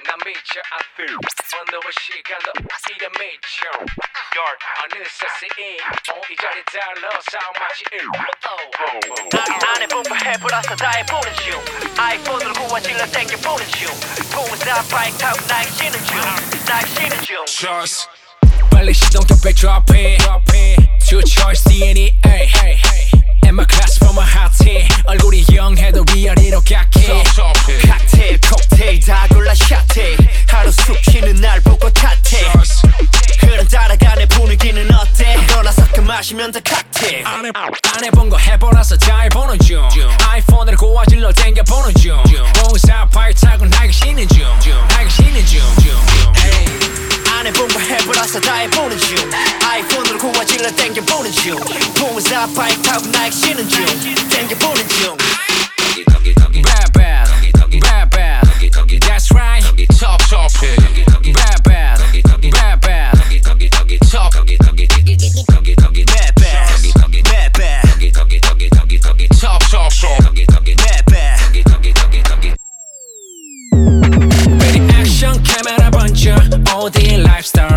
난 미쳐 I feel 오늘의 시간도 이래 미쳐 어느새 see 이 자리 달러 싸움 마치 안에 뿜뿜 해보라서 다 해보는 중 아이폰으로 구워질러 땡겨보는 중 보은사 바이크 타고 나이 쉬는 중 Trust 빨리 시동켜 drop it Two choice DNA In my class from my hot tea 얼굴이 영해도 위아래로 깎해 칵테일 콕테일 다 골라 샷해 하루 쑥 쉬는 날 보고 탓해 흐름 따라가네 분위기는 어때 너나 섞어 마시면 더 칵테일 안 해본 거 해보라서 다 해보는 중 아이폰으로 고화질러 땡겨보는 중 봉사 바이크 타고 나기 쉬는 중 안 해본 거 해보라서 다 해보는 중 아이폰으로 고화질러 땡겨보는 중 봉사 바이크 타고 나기 쉬는 중 땡겨보는 중 Bad bad That's right Top hit Bad bad Top Ready action 카메라 번져 OD lifestyle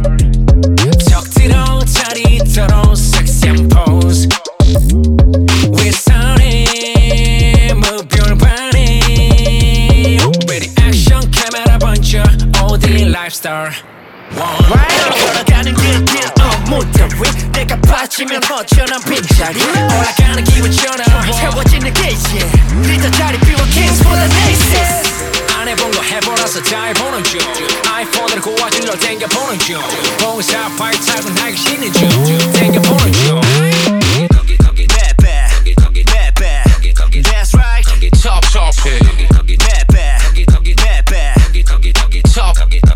적지로 자리 더러운 섹시한 pose 윗선에 move your body Ready action 카메라 번져 OD lifestyle 걸어가는 길길 무대 위 내가 빠지면 허전한 빈자리 올라가는 기분처럼 채워지는 게이지 리더 자리 비워 kings for the aces 안 해본 거 해보라서 다 해보는 중 아이폰으로 고화질러 땡겨보는 중 봉사 바이크 타고 나기 쉬는 중 땡겨보는 중 That's right Top hit Bad bad Top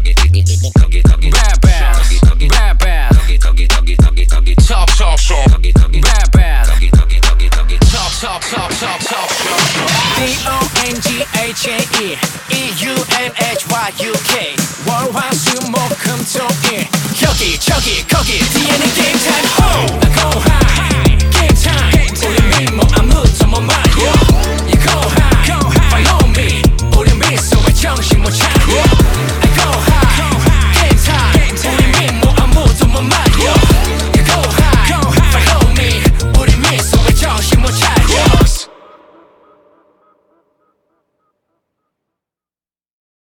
D-O-N-G-H-A-E E-U-N-H-Y-U-K 월화수목금토일 여기 저기 거기 DNA game time ho